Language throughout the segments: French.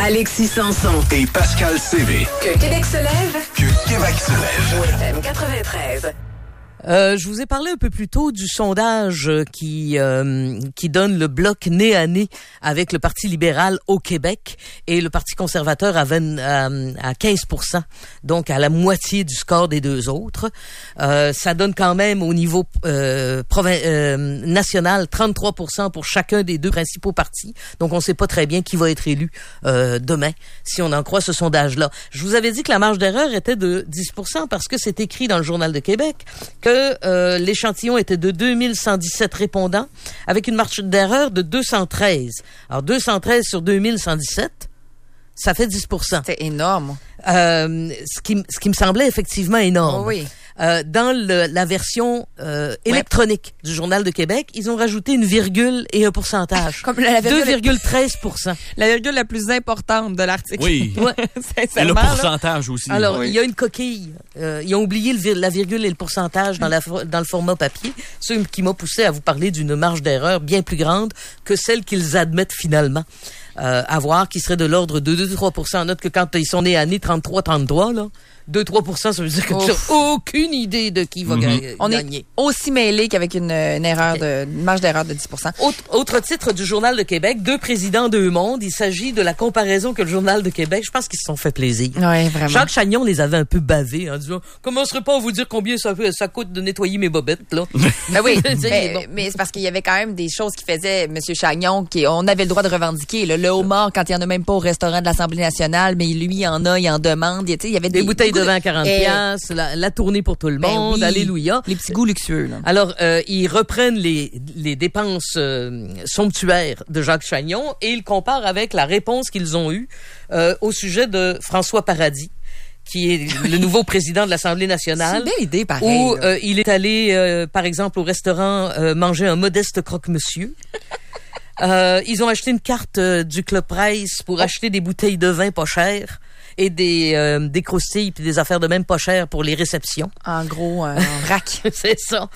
Alexis Sanson et Pascal Sévé. Que Québec se lève. Que Québec se lève. FM 93. Je vous ai parlé un peu plus tôt du sondage qui donne le bloc nez à nez avec le Parti libéral au Québec et le Parti conservateur à 15%, donc à la moitié du score des deux autres. Ça donne quand même au niveau national 33% pour chacun des deux principaux partis. Donc on ne sait pas très bien qui va être élu demain, si on en croit ce sondage-là. Je vous avais dit que la marge d'erreur était de 10% parce que c'est écrit dans le Journal de Québec que l'échantillon était de 2117 répondants avec une marge d'erreur de 213. Alors 213 sur 2117, ça fait 10%. C'est énorme. Ce qui me semblait effectivement énorme. Oh oui. Dans la version électronique du Journal de Québec, ils ont rajouté une virgule et un pourcentage. Comme la virgule 2,13%. La virgule la plus importante de l'article. Oui. Ouais. Et le pourcentage aussi. Alors, Oui. il y a une coquille. Ils ont oublié la virgule et le pourcentage dans le format papier, ce qui m'a poussé à vous parler d'une marge d'erreur bien plus grande que celle qu'ils admettent finalement avoir, qui serait de l'ordre de 2-3%. Note que quand ils sont nés à nez 33, là, 2-3%, ça veut dire que tu n'as aucune idée de qui va gagner. On est aussi mêlés qu'avec une erreur une marge d'erreur de 10%. Autre titre du Journal de Québec, 2 présidents, 2 mondes. Il s'agit de la comparaison que le Journal de Québec, je pense qu'ils se sont fait plaisir. Oui, vraiment. Jacques Chagnon les avait un peu bavés en disant « Commencerai pas à vous dire combien ça coûte de nettoyer mes bobettes, là. » Ben oui, mais c'est parce qu'il y avait quand même des choses qui faisait M. Chagnon, on avait le droit de revendiquer. Le homard, quand il n'y en a même pas au restaurant de l'Assemblée nationale, mais lui, il en a, il en demande. Il y avait des bouteilles de vin à 40 piastres, la tournée pour tout le monde, oui, alléluia. Les petits goûts luxueux. Là. Alors, ils reprennent les dépenses somptuaires de Jacques Chagnon et ils comparent avec la réponse qu'ils ont eue au sujet de François Paradis, qui est le nouveau président de l'Assemblée nationale. C'est une belle idée, pareil. Où il est allé, par exemple, au restaurant manger un modeste croque-monsieur. Ils ont acheté une carte du Club Price pour acheter des bouteilles de vin pas chères et des croustilles puis des affaires de même pas chères pour les réceptions. En gros, en rack. C'est ça.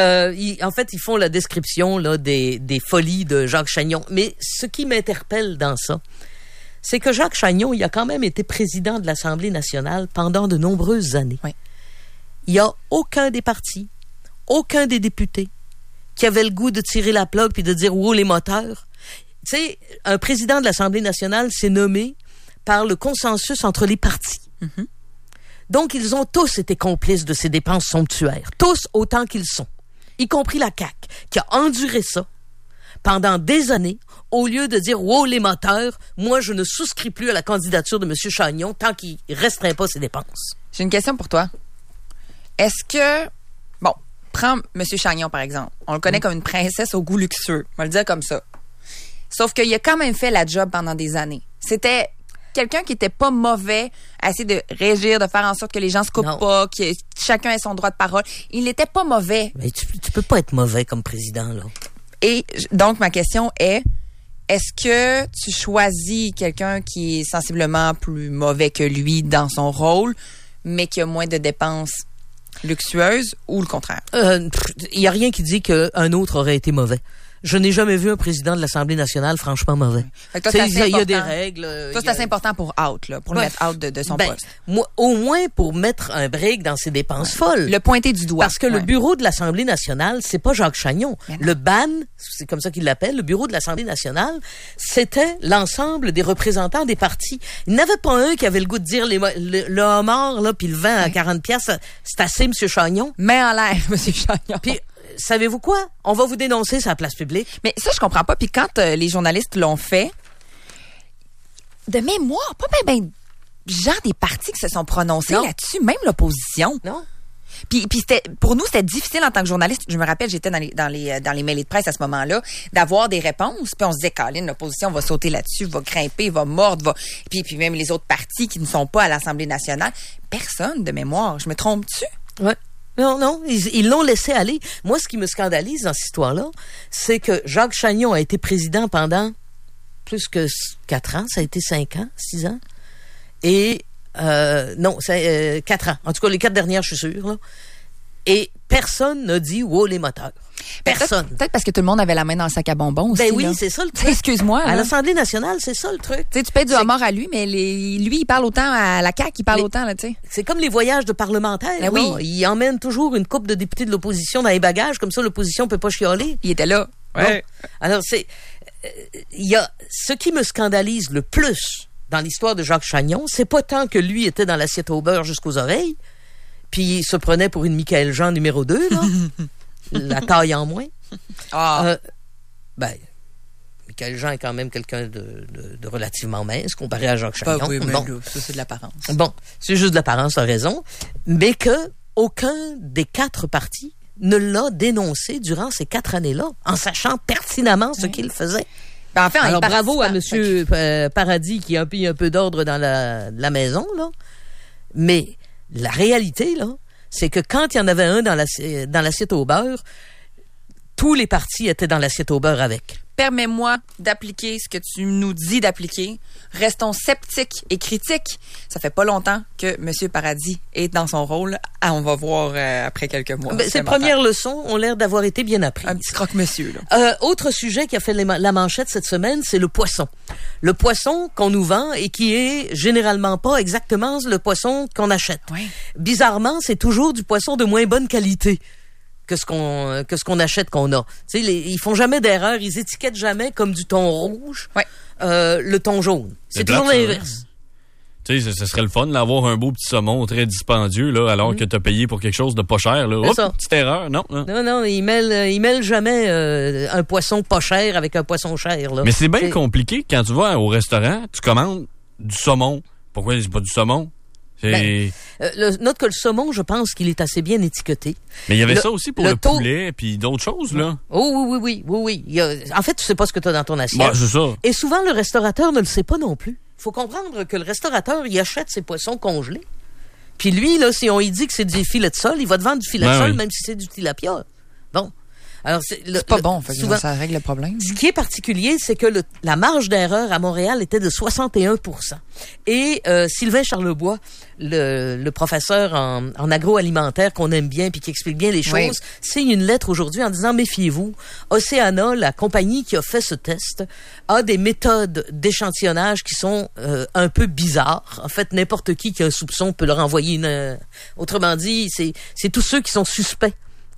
En fait, ils font la description là des folies de Jacques Chagnon. Mais ce qui m'interpelle dans ça, c'est que Jacques Chagnon, il a quand même été président de l'Assemblée nationale pendant de nombreuses années. Oui. Il n'y a aucun des partis, aucun des députés qui avait le goût de tirer la plug puis de dire « wow, les moteurs ». Tu sais, un président de l'Assemblée nationale s'est nommé par le consensus entre les partis. Mm-hmm. Donc, ils ont tous été complices de ces dépenses somptuaires. Tous autant qu'ils sont. Y compris la CAQ, qui a enduré ça pendant des années, au lieu de dire « wow, les moteurs, moi, je ne souscris plus à la candidature de M. Chagnon tant qu'il ne restreint pas ses dépenses. » J'ai une question pour toi. Est-ce que... Bon, prends M. Chagnon, par exemple. On le connaît comme une princesse au goût luxueux. On va le dire comme ça. Sauf qu'il a quand même fait la job pendant des années. C'était quelqu'un qui était pas mauvais à essayer de régir, de faire en sorte que les gens se coupent pas, que chacun ait son droit de parole. Il n'était pas mauvais. Mais tu peux pas être mauvais comme président, là. Et donc, ma question est, est-ce que tu choisis quelqu'un qui est sensiblement plus mauvais que lui dans son rôle, mais qui a moins de dépenses luxueuses, ou le contraire? Il y a rien qui dit qu'un autre aurait été mauvais. Je n'ai jamais vu un président de l'Assemblée nationale franchement mauvais. Il y a des règles. Ça, c'est assez important pour out, là, pour le mettre out de son poste. Moi, au moins pour mettre un break dans ses dépenses folles. Le pointer du doigt. Parce que le bureau de l'Assemblée nationale, c'est pas Jacques Chagnon. Le BAN, c'est comme ça qu'il l'appelle, le bureau de l'Assemblée nationale, c'était l'ensemble des représentants des partis. Il n'y avait pas un qui avait le goût de dire le homard, là, puis le vin à 40 piastres, c'est assez, M. Chagnon. Mets en l'air, M. Chagnon. Puis, savez-vous quoi? On va vous dénoncer sur la place publique. Mais ça, je comprends pas. Puis quand les journalistes l'ont fait, de mémoire, pas ben gens des partis qui se sont prononcés là-dessus, même l'opposition. Non. Puis pour nous, c'était difficile en tant que journaliste. Je me rappelle, j'étais dans les mails de presse à ce moment-là, d'avoir des réponses. Puis on se disait, Colin, l'opposition va sauter là-dessus, va grimper, va mordre, Puis même les autres partis qui ne sont pas à l'Assemblée nationale. Personne de mémoire. Je me trompe-tu? Ouais. Non, ils l'ont laissé aller. Moi, ce qui me scandalise dans cette histoire-là, c'est que Jacques Chagnon a été président pendant plus que 4 ans. Ça a été 5 ans, 6 ans. Et, 4 ans. En tout cas, les 4 dernières, je suis sûre, là. Et personne n'a dit « wow, les moteurs ». Personne. Peut-être parce que tout le monde avait la main dans le sac à bonbons aussi. Ben oui, là. c'est ça le truc. Excuse-moi. À là. l'Assemblée nationale, c'est ça le truc. Tu sais, tu payes du homard à lui, mais lui, il parle autant à la CAQ, il parle autant, là, tu sais. C'est comme les voyages de parlementaires. Ben oui. Là. Ils emmènent toujours une couple de députés de l'opposition dans les bagages, comme ça l'opposition peut pas chialer. Il était là. Ouais. Alors, il y a ce qui me scandalise le plus dans l'histoire de Jacques Chagnon, c'est pas tant que lui était dans l'assiette au beurre jusqu'aux oreilles, puis il se prenait pour une Michaël Jean numéro 2, là, la taille en moins. Michaël Jean est quand même quelqu'un de relativement mince comparé à Jacques Chagnon. Oui, mais bon. là, ça, c'est de l'apparence. Bon, c'est juste de l'apparence, t'as raison, mais que aucun des 4 partis ne l'a dénoncé durant ces 4 années-là, en sachant pertinemment ce qu'il faisait. Ben, en fait, alors, bravo à M. Paradis qui a mis un peu d'ordre dans la maison, là. Mais la réalité, là, c'est que quand il y en avait un dans l'assiette au beurre, tous les partis étaient dans l'assiette au beurre avec. Permets-moi d'appliquer ce que tu nous dis d'appliquer. Restons sceptiques et critiques. Ça fait pas longtemps que M. Paradis est dans son rôle. Ah, on va voir après quelques mois. Ces premières leçons ont l'air d'avoir été bien apprises. Un petit croque-monsieur, là. Autre sujet qui a fait la manchette cette semaine, c'est le poisson. Le poisson qu'on nous vend et qui est généralement pas exactement le poisson qu'on achète. Oui. Bizarrement, c'est toujours du poisson de moins bonne qualité que ce qu'on achète qu'on a. Tu sais, ils font jamais d'erreur, ils étiquettent jamais comme du thon rouge, le thon jaune. C'est toujours l'inverse. Tu sais, ce serait le fun d'avoir un beau petit saumon très dispendieux là, alors que t'as payé pour quelque chose de pas cher là. Hop, petite erreur, non. Non, ils mêlent jamais un poisson pas cher avec un poisson cher là. Mais c'est bien compliqué quand tu vas au restaurant, tu commandes du saumon. Pourquoi c'est pas du saumon? Note que le saumon, je pense qu'il est assez bien étiqueté. Mais il y avait ça aussi pour le poulet puis d'autres choses, là. Oh oui. En fait, tu sais pas ce que tu as dans ton assiette. Bah, c'est ça. Et souvent, le restaurateur ne le sait pas non plus. Il faut comprendre que le restaurateur, il achète ses poissons congelés. Puis lui, là, si on lui dit que c'est du filet de sol, il va te vendre du filet de sol, même si c'est du tilapia. Bon. Alors, c'est pas bon, fait souvent, ça règle le problème. Ce qui est particulier, c'est que la marge d'erreur à Montréal était de 61%. Et Sylvain Charlebois, le professeur en agroalimentaire qu'on aime bien puis qui explique bien les choses, signe une lettre aujourd'hui en disant « Méfiez-vous, Océana, la compagnie qui a fait ce test, a des méthodes d'échantillonnage qui sont un peu bizarres. En fait, n'importe qui a un soupçon peut leur envoyer une... autrement dit, c'est tous ceux qui sont suspects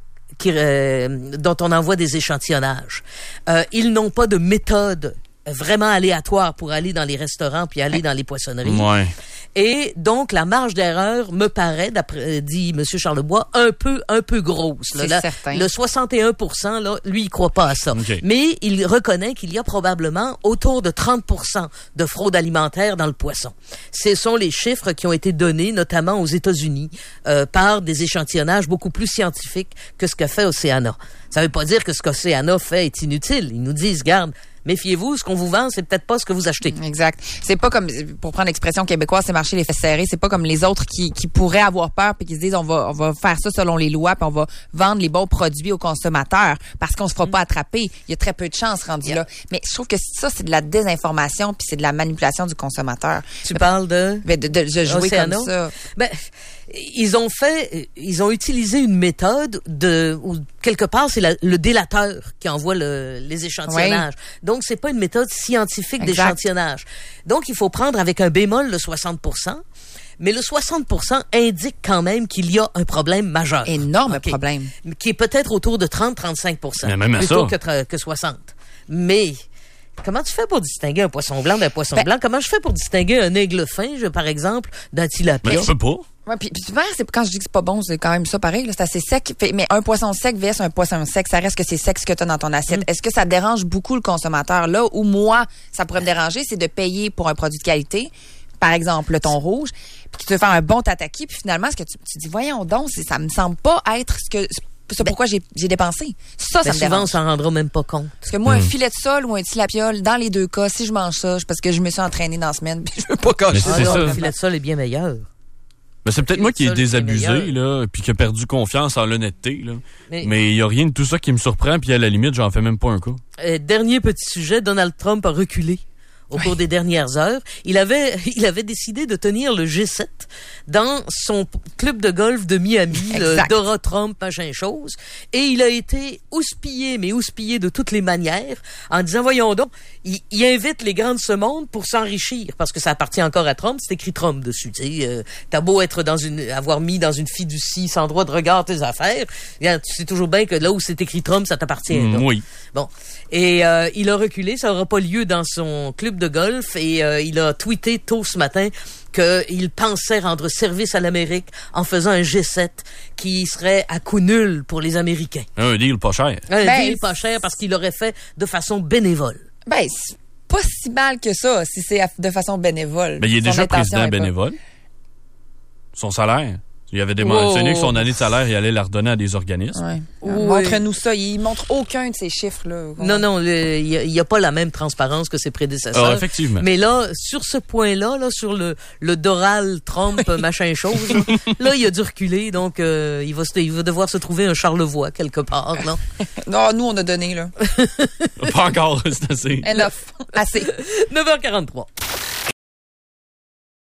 dont on envoie des échantillonnages. Ils n'ont pas de méthode vraiment aléatoire pour aller dans les restaurants puis aller dans les poissonneries. Ouais. Et donc, la marge d'erreur me paraît, dit M. Charlebois, un peu grosse. C'est certain. Le 61%, là, lui, il croit pas à ça. Okay. Mais il reconnaît qu'il y a probablement autour de 30% de fraude alimentaire dans le poisson. Ce sont les chiffres qui ont été donnés, notamment aux États-Unis, par des échantillonnages beaucoup plus scientifiques que ce que fait Océana. Ça veut pas dire que ce qu'Océana fait est inutile. Ils nous disent, garde, méfiez-vous, ce qu'on vous vend, c'est peut-être pas ce que vous achetez. Exact. C'est pas comme, pour prendre l'expression québécoise, c'est marcher les fesses serrées. C'est pas comme les autres qui pourraient avoir peur puis qui se disent on va faire ça selon les lois puis on va vendre les bons produits aux consommateurs parce qu'on se fera pas attraper. Il y a très peu de chances rendu là. Mais je trouve que ça, c'est de la désinformation puis c'est de la manipulation du consommateur. Tu parles de jouer Océana? comme ça. Ben, ils ont utilisé une méthode où quelque part c'est le délateur qui envoie les échantillonnages. Oui. Donc c'est pas une méthode scientifique d'échantillonnage. Donc il faut prendre avec un bémol le 60%. Mais le 60% indique quand même qu'il y a un problème majeur. Énorme problème. Qui est peut-être autour de 30-35%. Mais même plutôt que 60%. Mais comment tu fais pour distinguer un poisson blanc d'un poisson blanc? Comment je fais pour distinguer un aigle fin, par exemple, d'un tilapia? Mais je peux pas. Ouais, puis souvent, quand je dis que c'est pas bon, c'est quand même ça pareil, là, c'est assez sec. Mais un poisson sec vs un poisson sec, ça reste que c'est sec ce que tu as dans ton assiette. Est-ce que ça dérange beaucoup le consommateur? Là où moi, ça pourrait me déranger, c'est de payer pour un produit de qualité, par exemple le thon rouge, puis tu veux faire un bon tataki, puis finalement, ce que tu dis, voyons donc, ça me semble pas être ce que... C'est pourquoi j'ai dépensé. Ça me souvent, dérange. on s'en rendra même pas compte. Parce que moi, un filet de sol ou un tilapia, dans les deux cas, si je mange ça, parce que je me suis entraînée dans la semaine, puis je veux pas cacher ça. Le filet de sol est bien meilleur. Mais c'est peut-être moi qui ai désabusé, là, puis qui a perdu confiance en l'honnêteté, là. Mais il y a rien de tout ça qui me surprend, puis à la limite, j'en fais même pas un cas. Dernier petit sujet, Donald Trump a reculé au cours des dernières heures. Il avait décidé de tenir le G7 dans son club de golf de Miami, le Dora Trump, machin chose. Et il a été houspillé de toutes les manières, en disant, voyons donc, il invite les grands de ce monde pour s'enrichir, parce que ça appartient encore à Trump, c'est écrit Trump dessus, tu sais. T'as beau être avoir mis dans une fiducie sans droit de regard tes affaires, tu sais toujours bien que là où c'est écrit Trump, ça t'appartient. Oui. Bon. Et il a reculé, ça n'aura pas lieu dans son club de golf, et il a tweeté tôt ce matin qu'il pensait rendre service à l'Amérique en faisant un G7 qui serait à coût nul pour les Américains. Un deal pas cher. Un deal pas cher parce qu'il l'aurait fait de façon bénévole. Ben, c'est pas si mal que ça, si c'est de façon bénévole. Ben, il est déjà président bénévole. Son salaire. Il avait mentionné que son année de salaire, il allait la redonner à des organismes. Ouais. Montre-nous ça. Il montre aucun de ces chiffres-là. Non, il y a pas la même transparence que ses prédécesseurs. Ah, effectivement. Mais là, sur ce point-là, sur le Doral Trump machin chose, là, il a dû reculer, donc il va devoir se trouver un Charlevoix quelque part, là. Non, nous, on a donné, là. Pas encore, c'est assez. Enough. Assez. 9h43.